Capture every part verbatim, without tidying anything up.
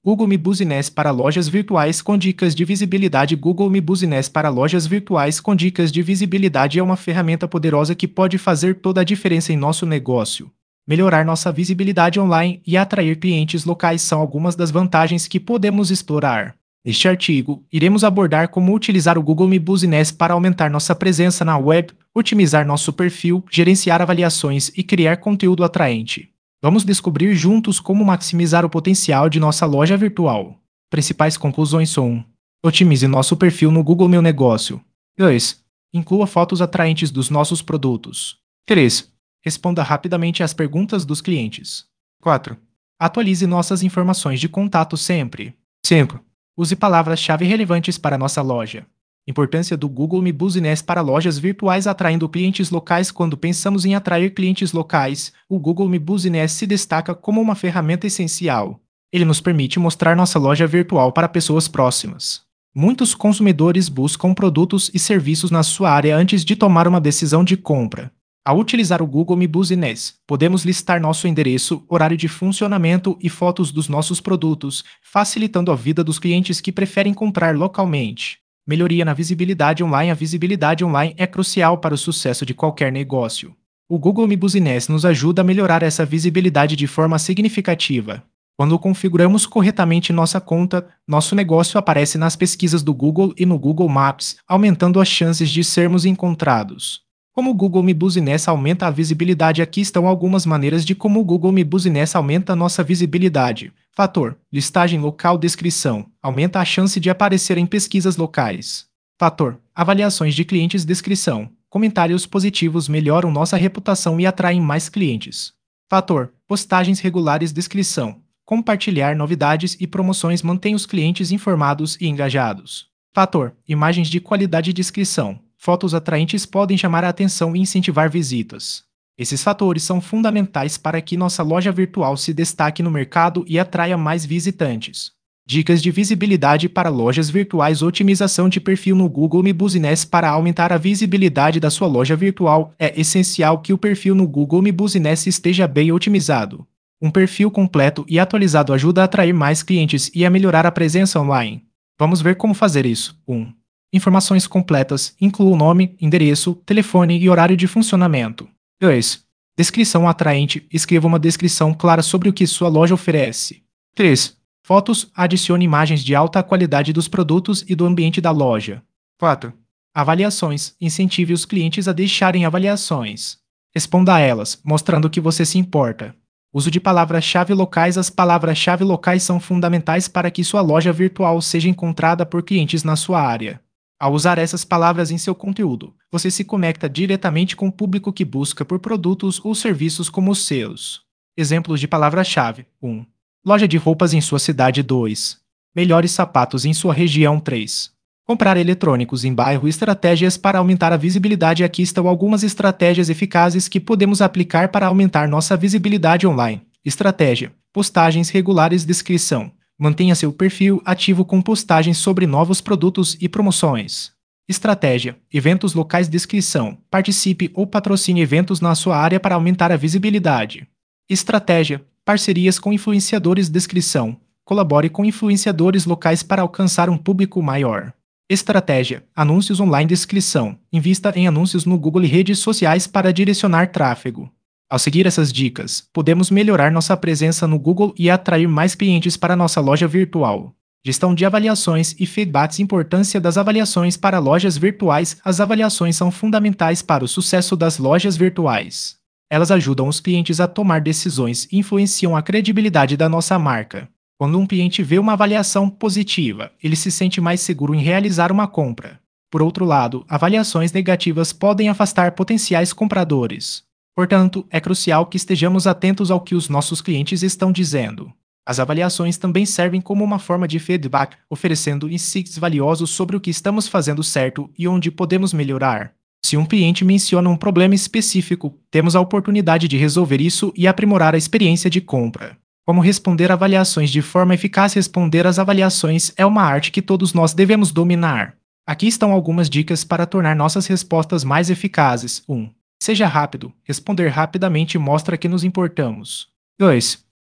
Google My Business para lojas virtuais com dicas de visibilidade. Google My Business para lojas virtuais com dicas de visibilidade é uma ferramenta poderosa que pode fazer toda a diferença em nosso negócio. Melhorar nossa visibilidade online e atrair clientes locais são algumas das vantagens que podemos explorar. Neste artigo, iremos abordar como utilizar o Google My Business para aumentar nossa presença na web, otimizar nosso perfil, gerenciar avaliações e criar conteúdo atraente. Vamos descobrir juntos como maximizar o potencial de nossa loja virtual. Principais conclusões são um. Otimize nosso perfil no Google Meu Negócio. dois. Inclua fotos atraentes dos nossos produtos. três. Responda rapidamente às perguntas dos clientes. quatro. Atualize nossas informações de contato sempre. cinco. Use palavras-chave relevantes para nossa loja. Importância do Google My Business para lojas virtuais atraindo clientes locais. Quando pensamos em atrair clientes locais, o Google My Business se destaca como uma ferramenta essencial. Ele nos permite mostrar nossa loja virtual para pessoas próximas. Muitos consumidores buscam produtos e serviços na sua área antes de tomar uma decisão de compra. Ao utilizar o Google My Business, podemos listar nosso endereço, horário de funcionamento e fotos dos nossos produtos, facilitando a vida dos clientes que preferem comprar localmente. Melhoria na visibilidade online. A visibilidade online é crucial para o sucesso de qualquer negócio. O Google My Business nos ajuda a melhorar essa visibilidade de forma significativa. Quando configuramos corretamente nossa conta, nosso negócio aparece nas pesquisas do Google e no Google Maps, aumentando as chances de sermos encontrados. Como o Google My Business aumenta a visibilidade? Aqui estão algumas maneiras de como o Google My Business aumenta nossa visibilidade. Fator: listagem local. Descrição: aumenta a chance de aparecer em pesquisas locais. Fator: avaliações de clientes. Descrição: comentários positivos melhoram nossa reputação e atraem mais clientes. Fator: postagens regulares. Descrição: compartilhar novidades e promoções mantém os clientes informados e engajados. Fator: imagens de qualidade. Descrição: fotos atraentes podem chamar a atenção e incentivar visitas. Esses fatores são fundamentais para que nossa loja virtual se destaque no mercado e atraia mais visitantes. Dicas de visibilidade para lojas virtuais. Otimização de perfil no Google My Business. Para aumentar a visibilidade da sua loja virtual, é essencial que o perfil no Google My Business esteja bem otimizado. Um perfil completo e atualizado ajuda a atrair mais clientes e a melhorar a presença online. Vamos ver como fazer isso. um. Informações completas. Inclua o nome, endereço, telefone e horário de funcionamento. dois. Descrição atraente. Escreva uma descrição clara sobre o que sua loja oferece. três. Fotos. Adicione imagens de alta qualidade dos produtos e do ambiente da loja. quatro. Avaliações. Incentive os clientes a deixarem avaliações. Responda a elas, mostrando que você se importa. Uso de palavras-chave locais. As palavras-chave locais são fundamentais para que sua loja virtual seja encontrada por clientes na sua área. Ao usar essas palavras em seu conteúdo, você se conecta diretamente com o público que busca por produtos ou serviços como os seus. Exemplos de palavra-chave: um. Loja de roupas em sua cidade. dois. Melhores sapatos em sua região. três. Comprar eletrônicos em bairro. Estratégias para aumentar a visibilidade. Aqui estão algumas estratégias eficazes que podemos aplicar para aumentar nossa visibilidade online. Estratégia: postagens regulares. Descrição: mantenha seu perfil ativo com postagens sobre novos produtos e promoções. Estratégia: eventos locais. Descrição: participe ou patrocine eventos na sua área para aumentar a visibilidade. Estratégia: parcerias com influenciadores. Descrição: colabore com influenciadores locais para alcançar um público maior. Estratégia: anúncios online. Descrição: invista em anúncios no Google e redes sociais para direcionar tráfego. Ao seguir essas dicas, podemos melhorar nossa presença no Google e atrair mais clientes para nossa loja virtual. Gestão de avaliações e feedbacks. Importância das avaliações para lojas virtuais. As avaliações são fundamentais para o sucesso das lojas virtuais. Elas ajudam os clientes a tomar decisões e influenciam a credibilidade da nossa marca. Quando um cliente vê uma avaliação positiva, ele se sente mais seguro em realizar uma compra. Por outro lado, avaliações negativas podem afastar potenciais compradores. Portanto, é crucial que estejamos atentos ao que os nossos clientes estão dizendo. As avaliações também servem como uma forma de feedback, oferecendo insights valiosos sobre o que estamos fazendo certo e onde podemos melhorar. Se um cliente menciona um problema específico, temos a oportunidade de resolver isso e aprimorar a experiência de compra. Como responder avaliações de forma eficaz? Responder às avaliações é uma arte que todos nós devemos dominar. Aqui estão algumas dicas para tornar nossas respostas mais eficazes. um. Seja rápido. Responder rapidamente mostra que nos importamos. dois.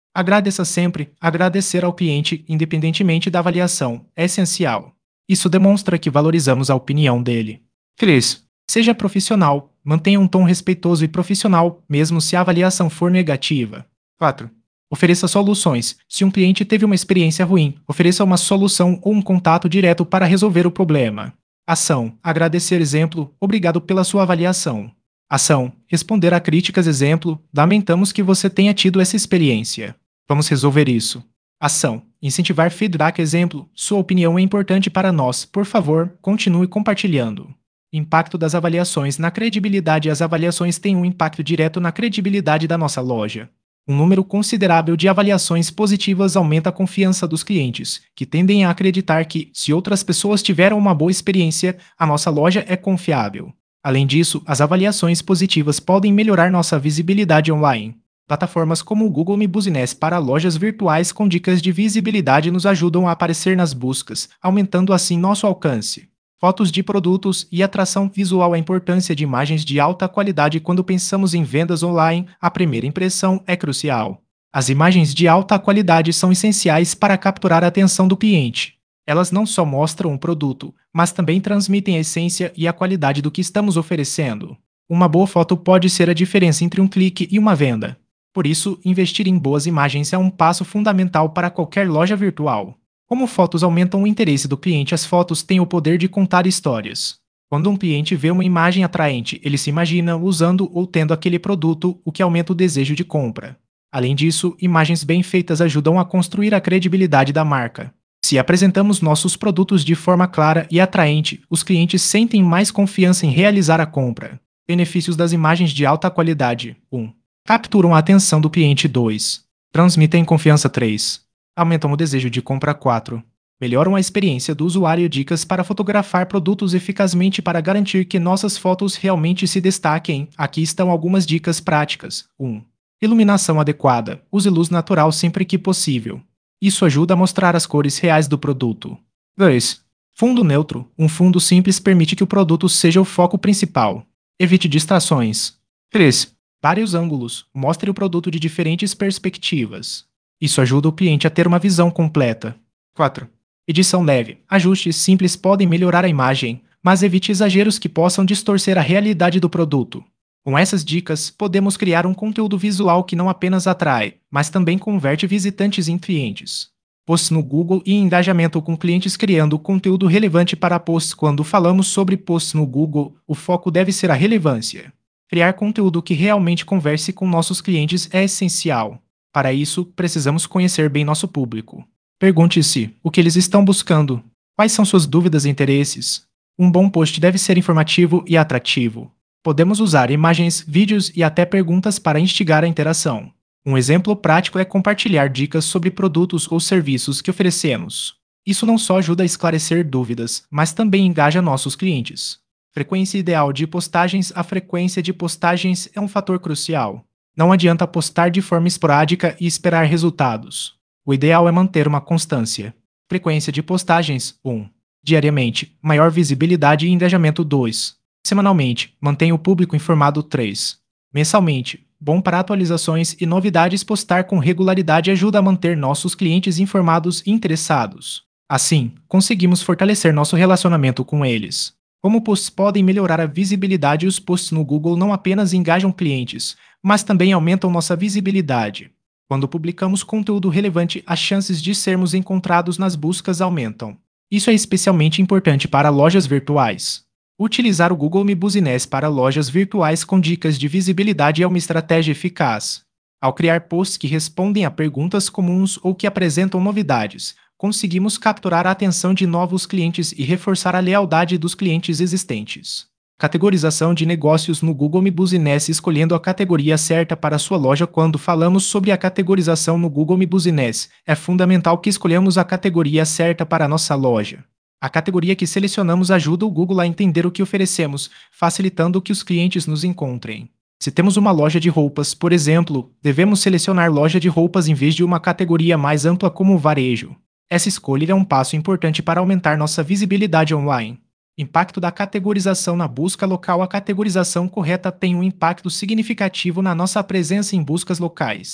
Agradeça sempre. Agradecer ao cliente, independentemente da avaliação, é essencial. Isso demonstra que valorizamos a opinião dele. três. Seja profissional. Mantenha um tom respeitoso e profissional, mesmo se a avaliação for negativa. quatro. Ofereça soluções. Se um cliente teve uma experiência ruim, ofereça uma solução ou um contato direto para resolver o problema. Ação. Agradecer. Exemplo. Obrigado pela sua avaliação. Ação. Responder a críticas. Exemplo. Lamentamos que você tenha tido essa experiência. Vamos resolver isso. Ação. Incentivar feedback. Exemplo. Sua opinião é importante para nós. Por favor, continue compartilhando. Impacto das avaliações na credibilidade. As avaliações têm um impacto direto na credibilidade da nossa loja. Um número considerável de avaliações positivas aumenta a confiança dos clientes, que tendem a acreditar que, se outras pessoas tiveram uma boa experiência, a nossa loja é confiável. Além disso, as avaliações positivas podem melhorar nossa visibilidade online. Plataformas como o Google My Business para lojas virtuais com dicas de visibilidade nos ajudam a aparecer nas buscas, aumentando assim nosso alcance. Fotos de produtos e atração visual. A importância de imagens de alta qualidade quando pensamos em vendas online, a primeira impressão é crucial. As imagens de alta qualidade são essenciais para capturar a atenção do cliente. Elas não só mostram o produto, mas também transmitem a essência e a qualidade do que estamos oferecendo. Uma boa foto pode ser a diferença entre um clique e uma venda. Por isso, investir em boas imagens é um passo fundamental para qualquer loja virtual. Como fotos aumentam o interesse do cliente, as fotos têm o poder de contar histórias. Quando um cliente vê uma imagem atraente, ele se imagina usando ou tendo aquele produto, o que aumenta o desejo de compra. Além disso, imagens bem feitas ajudam a construir a credibilidade da marca. Se apresentamos nossos produtos de forma clara e atraente, os clientes sentem mais confiança em realizar a compra. Benefícios das imagens de alta qualidade. um. Capturam a atenção do cliente. dois. Transmitem confiança. três. Aumentam o desejo de compra. quatro. Melhoram a experiência do usuário. Dicas para fotografar produtos eficazmente. Para garantir que nossas fotos realmente se destaquem, aqui estão algumas dicas práticas. um. Iluminação adequada. Use luz natural sempre que possível. Isso ajuda a mostrar as cores reais do produto. dois. Fundo neutro. Um fundo simples permite que o produto seja o foco principal. Evite distrações. três. Vários ângulos. Mostre o produto de diferentes perspectivas. Isso ajuda o cliente a ter uma visão completa. quatro. Edição leve. Ajustes simples podem melhorar a imagem, mas evite exageros que possam distorcer a realidade do produto. Com essas dicas, podemos criar um conteúdo visual que não apenas atrai, mas também converte visitantes em clientes. Posts no Google e engajamento com clientes. Criando conteúdo relevante para posts. Quando falamos sobre posts no Google, o foco deve ser a relevância. Criar conteúdo que realmente converse com nossos clientes é essencial. Para isso, precisamos conhecer bem nosso público. Pergunte-se o que eles estão buscando, quais são suas dúvidas e interesses. Um bom post deve ser informativo e atrativo. Podemos usar imagens, vídeos e até perguntas para instigar a interação. Um exemplo prático é compartilhar dicas sobre produtos ou serviços que oferecemos. Isso não só ajuda a esclarecer dúvidas, mas também engaja nossos clientes. Frequência ideal de postagens. A frequência de postagens é um fator crucial. Não adianta postar de forma esporádica e esperar resultados. O ideal é manter uma constância. Frequência de postagens. um. Diariamente, maior visibilidade e engajamento. dois. Semanalmente, mantenha o público informado. três. Mensalmente, bom para atualizações e novidades. Postar com regularidade ajuda a manter nossos clientes informados e interessados. Assim, conseguimos fortalecer nosso relacionamento com eles. Como posts podem melhorar a visibilidade. Os posts no Google não apenas engajam clientes, mas também aumentam nossa visibilidade. Quando publicamos conteúdo relevante, as chances de sermos encontrados nas buscas aumentam. Isso é especialmente importante para lojas virtuais. Utilizar o Google My Business para lojas virtuais com dicas de visibilidade é uma estratégia eficaz. Ao criar posts que respondem a perguntas comuns ou que apresentam novidades, conseguimos capturar a atenção de novos clientes e reforçar a lealdade dos clientes existentes. Categorização de negócios no Google My Business. Escolhendo a categoria certa para sua loja. Quando falamos sobre a categorização no Google My Business, é fundamental que escolhamos a categoria certa para nossa loja. A categoria que selecionamos ajuda o Google a entender o que oferecemos, facilitando que os clientes nos encontrem. Se temos uma loja de roupas, por exemplo, devemos selecionar loja de roupas em vez de uma categoria mais ampla como varejo. Essa escolha é um passo importante para aumentar nossa visibilidade online. Impacto da categorização na busca local. A categorização correta tem um impacto significativo na nossa presença em buscas locais.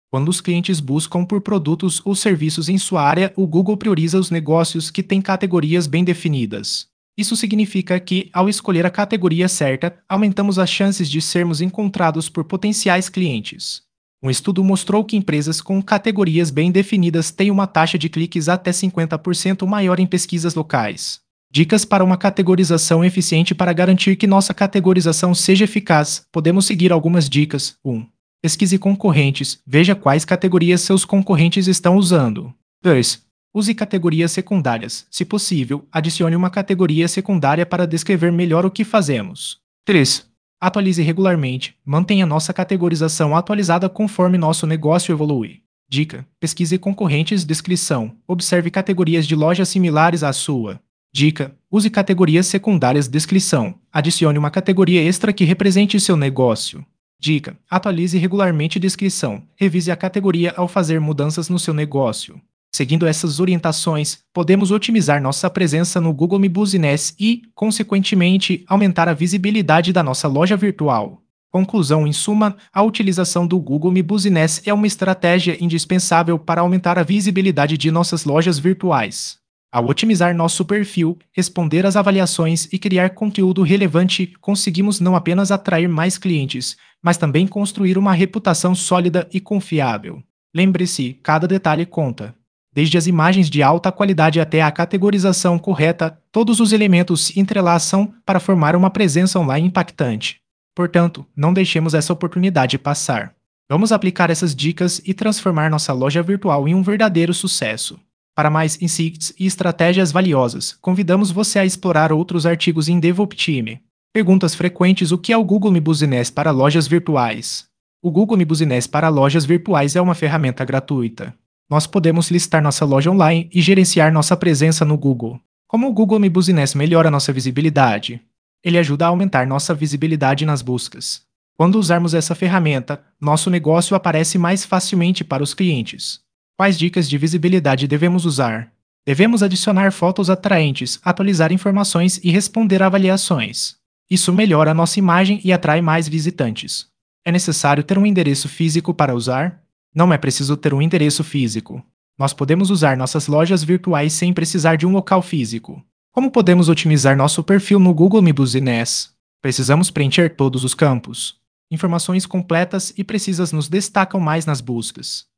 Quando os clientes buscam por produtos ou serviços em sua área, o Google prioriza os negócios que têm categorias bem definidas. Isso significa que, ao escolher a categoria certa, aumentamos as chances de sermos encontrados por potenciais clientes. Um estudo mostrou que empresas com categorias bem definidas têm uma taxa de cliques até cinquenta por cento maior em pesquisas locais. Dicas para uma categorização eficiente. Para garantir que nossa categorização seja eficaz, podemos seguir algumas dicas. um. Pesquise concorrentes. Veja quais categorias seus concorrentes estão usando. dois. Use categorias secundárias. Se possível, adicione uma categoria secundária para descrever melhor o que fazemos. três. Atualize regularmente. Mantenha nossa categorização atualizada conforme nosso negócio evolui. Dica: pesquise concorrentes. Descrição: observe categorias de lojas similares à sua. Dica: use categorias secundárias. Descrição: adicione uma categoria extra que represente seu negócio. Dica: atualize regularmente. Descrição: revise a categoria ao fazer mudanças no seu negócio. Seguindo essas orientações, podemos otimizar nossa presença no Google My Business e, consequentemente, aumentar a visibilidade da nossa loja virtual. Conclusão: em suma, a utilização do Google My Business é uma estratégia indispensável para aumentar a visibilidade de nossas lojas virtuais. Ao otimizar nosso perfil, responder às avaliações e criar conteúdo relevante, conseguimos não apenas atrair mais clientes, mas também construir uma reputação sólida e confiável. Lembre-se, cada detalhe conta. Desde as imagens de alta qualidade até a categorização correta, todos os elementos se entrelaçam para formar uma presença online impactante. Portanto, não deixemos essa oportunidade passar. Vamos aplicar essas dicas e transformar nossa loja virtual em um verdadeiro sucesso. Para mais insights e estratégias valiosas, convidamos você a explorar outros artigos em DevOptime. Perguntas frequentes: o que é o Google My Business para lojas virtuais? O Google My Business para lojas virtuais é uma ferramenta gratuita. Nós podemos listar nossa loja online e gerenciar nossa presença no Google. Como o Google My Business melhora nossa visibilidade? Ele ajuda a aumentar nossa visibilidade nas buscas. Quando usarmos essa ferramenta, nosso negócio aparece mais facilmente para os clientes. Quais dicas de visibilidade devemos usar? Devemos adicionar fotos atraentes, atualizar informações e responder a avaliações. Isso melhora a nossa imagem e atrai mais visitantes. É necessário ter um endereço físico para usar? Não é preciso ter um endereço físico. Nós podemos usar nossas lojas virtuais sem precisar de um local físico. Como podemos otimizar nosso perfil no Google My Business? Precisamos preencher todos os campos. Informações completas e precisas nos destacam mais nas buscas.